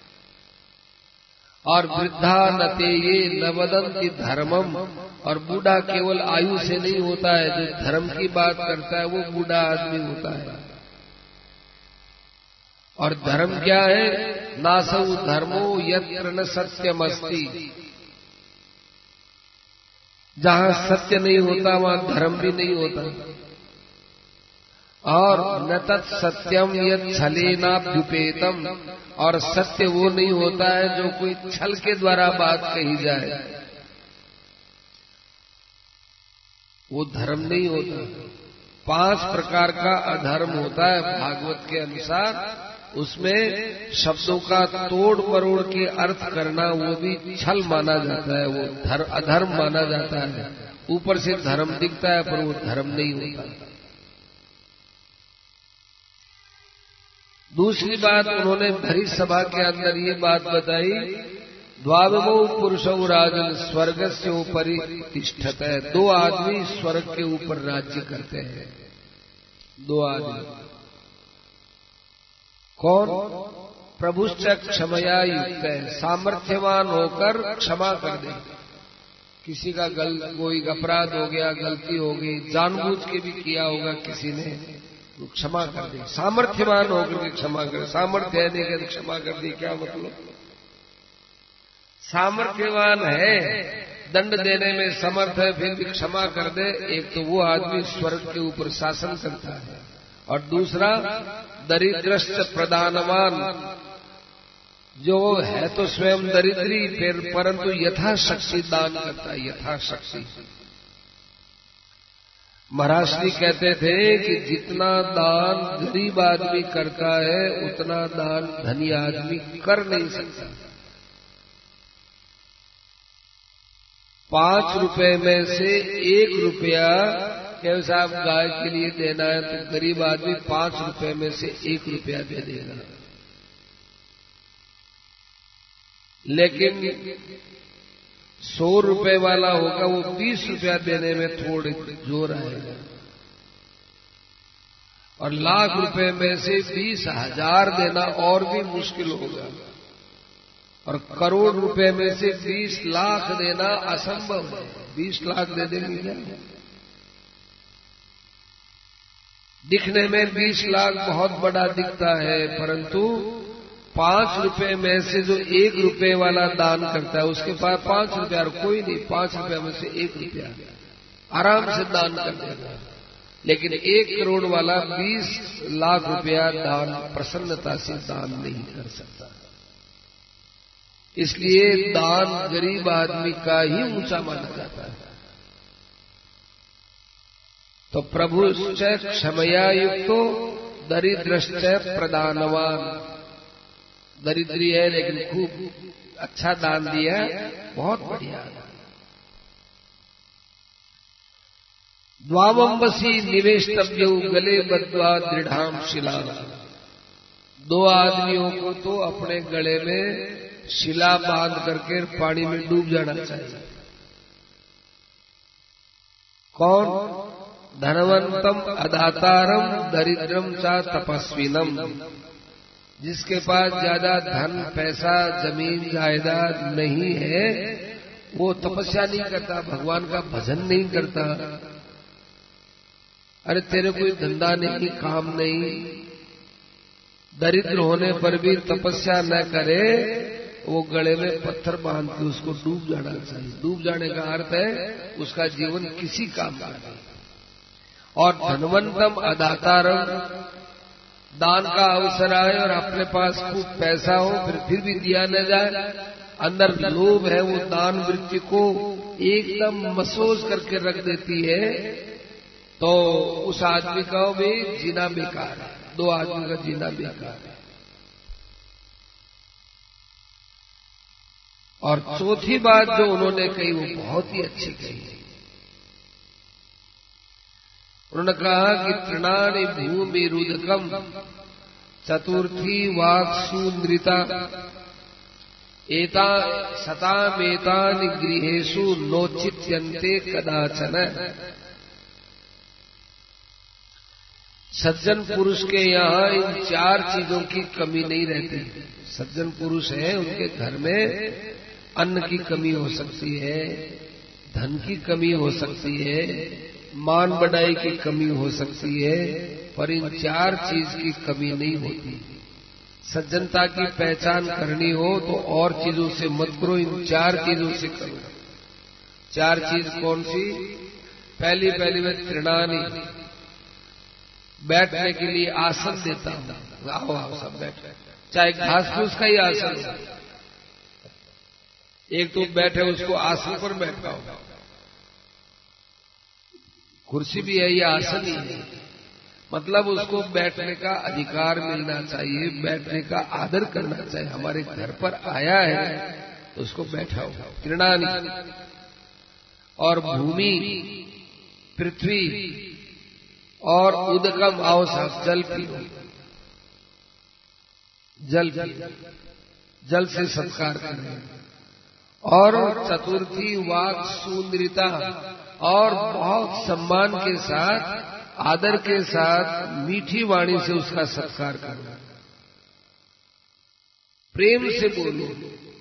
और वृद्धा न ते ये न वदन्ति धर्मम। और बूढ़ा केवल आयु से नहीं होता है, जो धर्म की बात करता है वो बूढ़ा आदमी होता है। और धर्म क्या है? नासौ धर्मो यत्र न सत्यमस्ति। जहां सत्य नहीं होता वहां धर्म भी नहीं होता। और न तत् सत्यम यत् छलेनाभ्युपेतम। और सत्य वो नहीं होता है जो कोई छल के द्वारा बात कही जाए, वो धर्म नहीं होता। पांच प्रकार का अधर्म होता है भागवत के अनुसार। उसमें शब्दों का तोड़ मरोड़ के अर्थ करना वो भी छल माना जाता है, वो धर्म अधर्म माना जाता है। ऊपर से धर्म दिखता है पर वो धर्म नहीं होता। दूसरी बात उन्होंने भरी सभा के अंदर ये बात बताई, द्वावमो पुरुषौ राजन स्वर्गस्य उपरि तिष्ठत है। दो आदमी स्वर्ग के ऊपर राज्य करते हैं। दो आदमी कौन? प्रभुश्च क्षमया युक्त है, सामर्थ्यवान होकर क्षमा कर दे। किसी का गल कोई अपराध हो गया, गलती हो गई, जानबूझ के भी किया होगा किसी ने, तो क्षमा कर दे। सामर्थ्यवान होकर के क्षमा कर। सामर्थ्य है नहीं क्षमा कर दी, क्या मतलब? सामर्थ्यवान है, दंड देने में समर्थ है, फिर भी क्षमा कर दे। एक तो वो आदमी स्वर्ग के ऊपर शासन करता है, और दूसरा दरिद्रश्च प्रदानवान, जो है तो स्वयं दरिद्री फिर परंतु यथाशक्ति दान करता है। यथाशक्ति महाराज जी कहते थे कि जितना दान गरीब आदमी करता है उतना दान धनी आदमी कर नहीं सकता। पांच रुपए में से एक रुपया केवल साहब गाय के लिए देना है तो गरीब आदमी पांच रुपए में से एक रुपया दे देगा। लेकिन सौ रुपए वाला होगा वो बीस रुपया देने में थोड़े जोर आएगा, और लाख रुपए में से बीस हजार देना और भी मुश्किल होगा, और करोड़ रुपए में से बीस लाख देना असंभव है। बीस लाख दे देंगे क्या? दिखने में बीस लाख बहुत बड़ा दिखता है, परंतु पांच रुपए में से जो एक रुपए वाला दान करता है उसके पास पांच रुपया और कोई नहीं, पांच रुपया में से एक रुपया आराम से दान कर देगा। लेकिन एक करोड़ वाला बीस लाख रुपया दान प्रसन्नता से दान नहीं कर सकता। इसलिए दान गरीब आदमी का ही ऊंचा माना जाता है। तो प्रभुश्च क्षमया युक्तो दरिद्रश्च प्रदानवान। दरिद्री है लेकिन खूब अच्छा दान दिया, बहुत बढ़िया। द्वावंबसी निवेशतव्यौ गले बद्ध्वा दृढ़ाम शिला। दो आदमियों को तो अपने गले में शिला बांध करके पानी में डूब जाना चाहिए। कौन? धनवंतम अदातारम दरिद्रम चा तपस्विनम। जिसके पास ज्यादा धन पैसा जमीन जायदाद नहीं है वो तपस्या नहीं करता, भगवान का भजन नहीं करता। अरे तेरे कोई धंधा नहीं, काम नहीं, दरिद्र होने पर भी तपस्या न करे, वो गले में पत्थर बांध के उसको डूब जाना चाहिए। डूब जाने का अर्थ है उसका जीवन किसी काम का नहीं। और धनवंतम अदातारम, दान का अवसर आए और अपने पास खूब पैसा हो फिर फिर भी दिया न जाए, अंदर लोभ है, वो दान वृत्ति को एकदम मसोज करके रख देती है, तो उस आदमी का भी जीना बेकार है। दो आदमी का जीना बेकार है। और चौथी बात जो उन्होंने कही वो बहुत ही अच्छी कही। उन्होंने कहा कि तृणानि भूमि रुदकम चतुर्थी वाक्सून्द्रिता एता सतामेतानि गृहेषु नोचित्यन्ते कदाचन। सज्जन पुरुष के यहाँ इन चार चीजों की कमी नहीं रहती। सज्जन पुरुष है, उनके घर में अन्न की कमी हो सकती है, धन की कमी हो सकती है, मान बढ़ाई की कमी हो सकती है, पर इन चार चीज की कमी नहीं होती। सज्जनता की पहचान करनी हो तो और चीजों से मत करो, इन चार चीजों से करो। चार चीज कौन सी? पहली पहली में तृणानि, बैठने के लिए आसन देता हूं, आओ आओ सब बैठ, चाहे घास फूस का ही आसन हो। एक तो बैठे उसको आसन पर बैठाओ, कुर्सी भी है, ये आसन ही है, मतलब उसको बैठने का अधिकार मिलना चाहिए, बैठने का आदर करना चाहिए। हमारे घर पर आया है तो उसको बैठाओ। तृणानि, और भूमि पृथ्वी, और उदकम, आओ साहब जल पियो, जल पियो, जल से सत्कार करें। और चतुर्थी वाक सुंदरिता, और बहुत सम्मान के साथ आदर के साथ मीठी वाणी से उसका सत्कार करना, प्रेम से बोलो।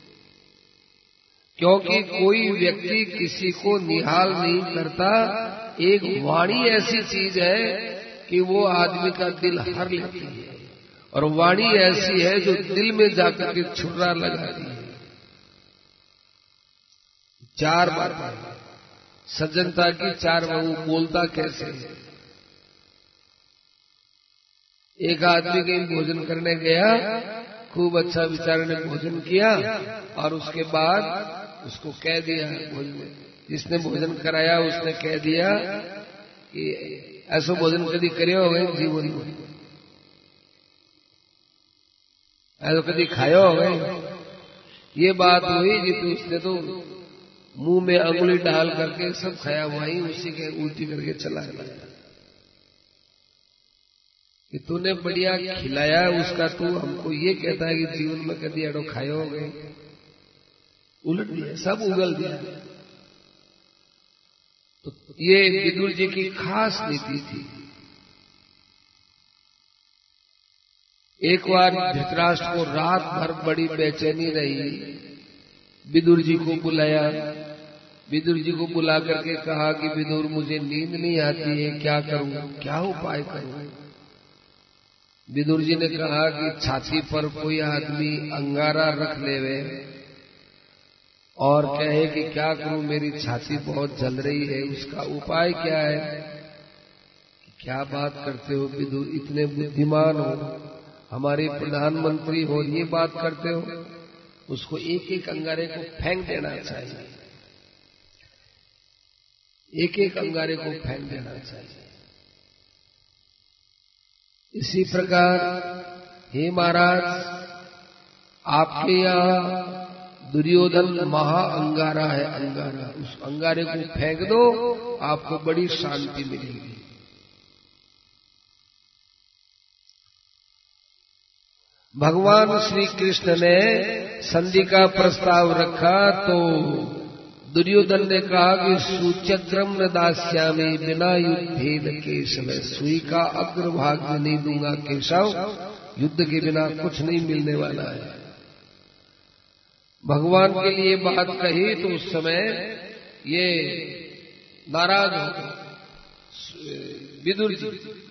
क्योंकि कोई व्यक्ति किसी को निहाल नहीं करता, एक वाणी ऐसी चीज है कि वो आदमी का दिल हर लेती है, और वाणी ऐसी है जो दिल में जाकर के छुर्रा लगाती है। चार बार सज्जनता की चार, वो बोलता कैसे है। एक आदमी कहीं भोजन करने गया, खूब अच्छा बेचारे ने भोजन किया, और उसके बाद उसको कह दिया, भोजन जिसने भोजन कराया उसने कह दिया कि ऐसा भोजन कभी करे हो गए जीवन में, ऐसा कभी खाया हो गए। ये बात हुई जी, तो उसने तो मुंह में अंगुली डाल करके सब खाया हुआ ही उसी के उल्टी करके चला गया। कि तूने बढ़िया खिलाया उसका, तू हमको ये कहता है कि जीवन में कभी अड़ो खाए हो गए। उलट दिया, सब उगल दिया। तो ये विदुर जी की खास नीति थी। एक बार धृतराष्ट्र को रात भर बड़ी बेचैनी रही, विदुर जी को बुलाया। विदुर जी को बुला करके कहा कि विदुर, मुझे नींद नहीं आती है, क्या करूं, क्या उपाय करूं। विदुर जी ने कहा कि छाती पर कोई आदमी अंगारा रख लेवे और कहे कि क्या करूं, मेरी छाती बहुत जल रही है, उसका उपाय क्या है। क्या बात करते हो विदुर, इतने बुद्धिमान हो, हमारे प्रधानमंत्री हो, ये बात करते हो। उसको एक एक अंगारे को फेंक देना चाहिए, एक एक अंगारे को फेंक देना चाहिए। इसी प्रकार हे महाराज, आपके यहाँ दुर्योधन महा अंगारा है, अंगारा, उस अंगारे को फेंक दो, आपको बड़ी शांति मिलेगी। भगवान श्री कृष्ण ने संधि का प्रस्ताव रखा तो दुर्योधन ने कहा कि सूच्यग्रम न दास्यामि बिना युद्धेन केशव, सुई का अग्रभाग में नहीं दूंगा केशव, युद्ध के बिना कुछ नहीं मिलने वाला है। भगवान के लिए बात कही तो उस समय ये नाराज हो गए विदुर जी।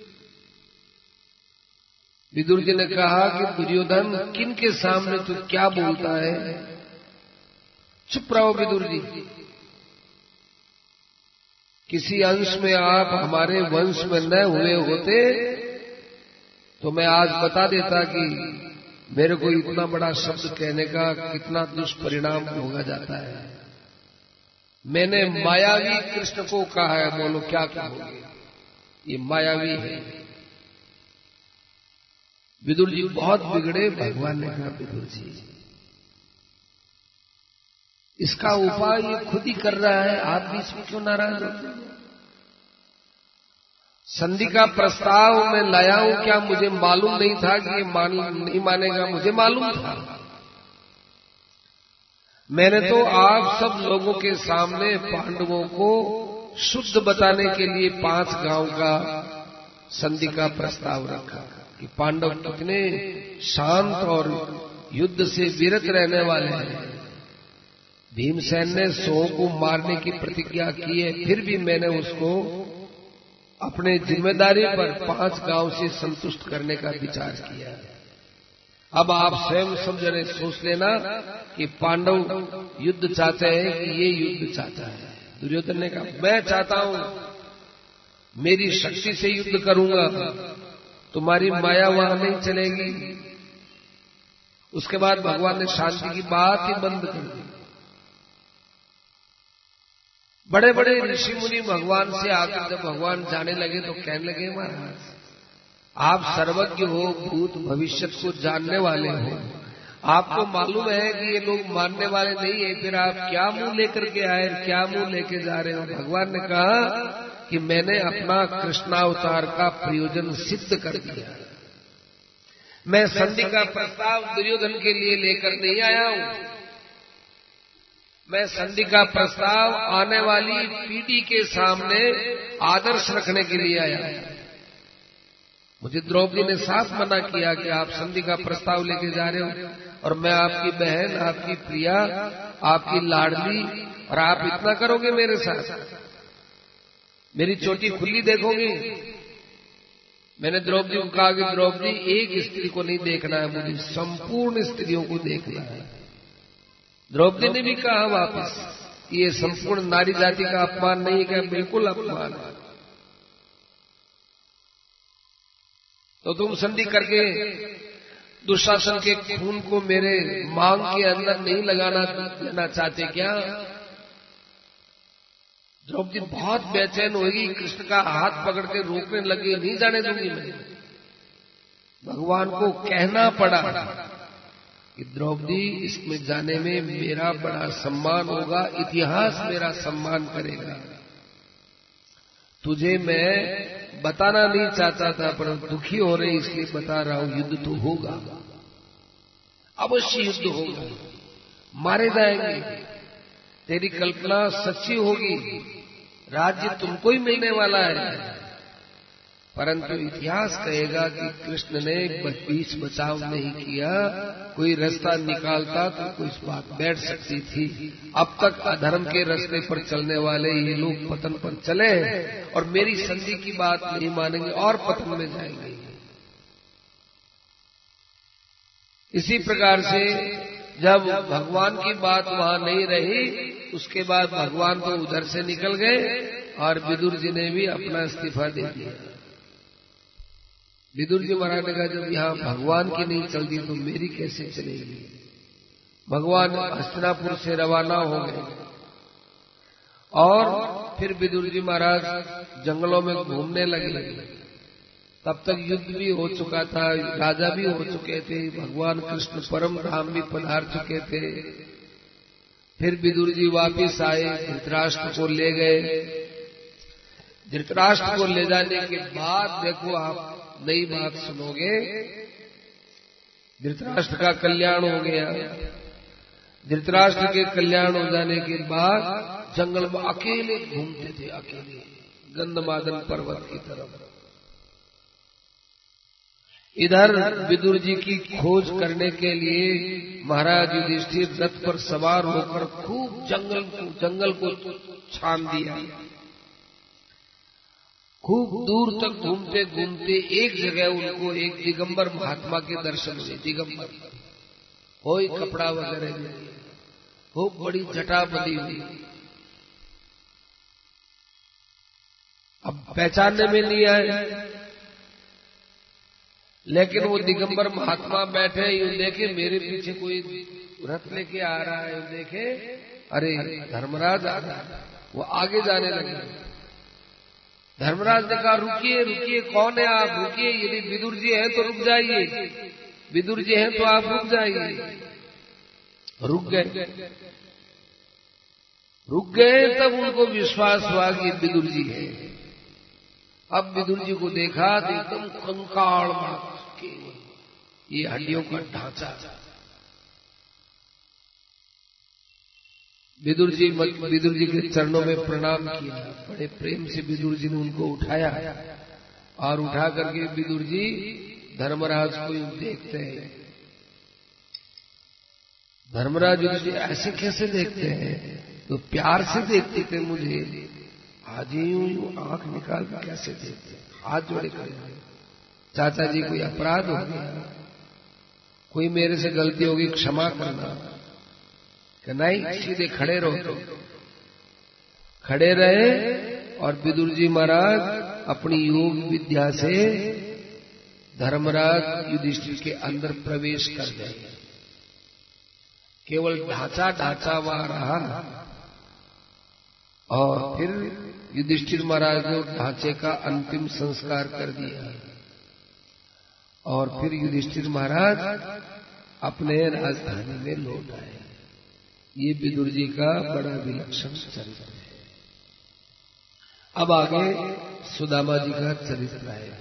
विदुर जी ने कहा कि दुर्योधन किन के सामने तू क्या बोलता है, चुप रहो विदुर जी। किसी अंश में आप हमारे वंश में न हुए होते तो मैं आज बता देता कि मेरे को इतना बड़ा शब्द कहने का कितना दुष्परिणाम होगा जाता है। मैंने मायावी कृष्ण को कहा है, बोलो क्या कहोगे, ये मायावी है। विदुर जी बहुत बिगड़े। भगवान ने कहा विदुर जी इसका उपाय ये खुद ही कर रहा है, आप बीच में क्यों नाराज होते हैं? संधि का प्रस्ताव मैं लाया हूं, क्या मुझे मालूम नहीं था कि ये मान नहीं मानेगा? मुझे मालूम था। मैंने तो आप सब लोगों के सामने पांडवों को शुद्ध बताने के लिए पांच गांव का संधि का प्रस्ताव रखा कि पांडव कितने शांत और युद्ध से विरत रहने वाले हैं। भीमसेन ने सौ को मारने की प्रतिज्ञा की है, फिर भी मैंने उसको अपने जिम्मेदारी पर पांच गांव से संतुष्ट करने का विचार किया। अब आप स्वयं सब जने सोच लेना कि पांडव युद्ध चाहते हैं कि ये युद्ध चाहता है। दुर्योधन ने कहा मैं चाहता हूं, मेरी शक्ति से युद्ध करूंगा, तुम्हारी माया वहां नहीं चलेगी। उसके बाद भगवान ने शांति की बात ही बंद कर दी। बड़े बड़े ऋषि मुनि भगवान से आकर जब भगवान जाने लगे तो कहने लगे महाराज आप सर्वज्ञ हो, भूत भविष्य को जानने वाले हो, आपको मालूम है कि ये लोग मानने वाले नहीं है, फिर आप क्या मुंह लेकर के आए, क्या मुंह लेके जा रहे हो? भगवान ने कहा कि मैंने अपना कृष्णावतार का प्रयोजन सिद्ध कर दिया। मैं संधि का प्रस्ताव दुर्योधन के लिए लेकर नहीं आया हूं, मैं संधि का प्रस्ताव आने वाली पीढ़ी के सामने आदर्श रखने के लिए आया। मुझे द्रौपदी ने साफ मना किया कि आप संधि का प्रस्ताव लेके जा रहे हो और मैं आपकी बहन, आपकी प्रिया, आपकी लाडली, और आप इतना करोगे मेरे साथ, मेरी चोटी खुली देखोगे। मैंने द्रौपदी को कहा कि द्रौपदी एक स्त्री को नहीं देखना है, मुझे संपूर्ण स्त्रियों को देखना है। द्रौपदी ने भी कहा वापस कि ये संपूर्ण नारी जाति का अपमान नहीं है, बिल्कुल अपमान है। तो तुम संधि करके दुशासन के खून को मेरे मांग के अंदर नहीं लगाना देना चाहते क्या? द्रौपदी बहुत बेचैन होगी, कृष्ण का हाथ पकड़ के रोकने लगी, नहीं जाने दूंगी मैं। भगवान को कहना पड़ा कि द्रौपदी इसमें जाने में मेरा बड़ा सम्मान होगा, इतिहास मेरा सम्मान करेगा। तुझे मैं बताना नहीं चाहता था पर दुखी हो रही इसलिए बता रहा हूं, युद्ध तो होगा, अवश्य युद्ध होगा, मारे जाएंगे, तेरी कल्पना सच्ची होगी, राज्य तुमको ही मिलने वाला है। परंतु इतिहास कहेगा कि कृष्ण ने बीच बचाव नहीं किया, कोई रास्ता निकालता तो कोई बात बैठ सकती थी। अब तक अधर्म के रास्ते पर चलने वाले ये लोग पतन पर चले और मेरी संधि की बात नहीं मानेंगे और पतन में जाएंगे। इसी प्रकार से जब भगवान की बात वहां नहीं रही, उसके बाद भगवान तो उधर से निकल गए और विदुर जी ने भी अपना इस्तीफा दे दिया। विदुर जी महाराज ने कहा जब यहां भगवान की नहीं चलती तो मेरी कैसे चलेगी? भगवान हस्तिनापुर से रवाना हो गए और फिर विदुर जी महाराज जंगलों में घूमने लगे। तब तक युद्ध भी हो चुका था, राजा भी हो चुके थे, भगवान कृष्ण परम धाम भी पधार चुके थे। फिर विदुर जी वापिस आए, धृतराष्ट्र को ले गए। धृतराष्ट्र को ले जाने के बाद देखो आप नई बात सुनोगे धृतराष्ट्र का कल्याण हो गया। धृतराष्ट्र के कल्याण हो जाने के बाद जंगल में अकेले घूमते थे, अकेले गंधमादन पर्वत की तरफ। इधर विदुर जी की खोज करने के लिए महाराज युधिष्ठिर रथ पर सवार होकर खूब जंगल को जंगल को छान दिया। खूब दूर तक घूमते घूमते एक जगह उनको एक दिगंबर महात्मा के दर्शन हुए। दिगंबर कोई कपड़ा वगैरह नहीं, खूब बड़ी जटा बंधी हुई। अब पहचानने में नहीं आए, लेकिन वो दिगंबर महात्मा बैठे, यूं देखे मेरे पीछे कोई रथ लेके आ रहा है, यूं देखे अरे धर्मराज आ रहा है। वो आगे जाने लगे। धर्मराज ने कहा रुकिए रुकिए, कौन है आप, रुकिए, यदि विदुर जी हैं तो रुक जाइए, विदुर जी हैं तो आप रुक जाइए। रुक गए रुक गए तब उनको विश्वास हुआ कि विदुर जी है। अब विदुर जी को देखा तो एकदम कंकाल मार के ये हड्डियों का ढांचा। विदुर जी विदुर जी के चरणों में प्रणाम किया। बड़े प्रेम से विदुर जी ने उनको उठाया और उठा करके विदुर जी धर्मराज को देखते हैं। धर्मराज जी ऐसे कैसे देखते हैं, तो प्यार से देखते थे मुझे, आज यूं यूं आंख निकाल कर कैसे देखते, हाथ जोड़े खड़े। चाचा जी कोई अपराध हो गया, कोई मेरे से गलती होगी क्षमा करना। कि नहीं, सीधे खड़े रहो। तो खड़े रहे और विदुर जी महाराज अपनी योग विद्या से धर्मराज युधिष्ठिर के अंदर प्रवेश कर गए। केवल ढांचा ढांचा वहां रहा और फिर युधिष्ठिर महाराज ने ढांचे का अंतिम संस्कार कर दिया और फिर युधिष्ठिर महाराज अपने राजधानी में लौट आए। ये विदुर जी का बड़ा विलक्षण चरित्र है। अब आगे सुदामा जी का चरित्र आएगा।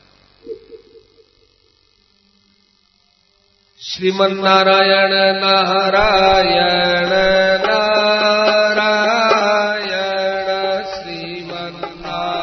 श्रीमन्नारायण नारायण नारायण श्रीमन्नारायण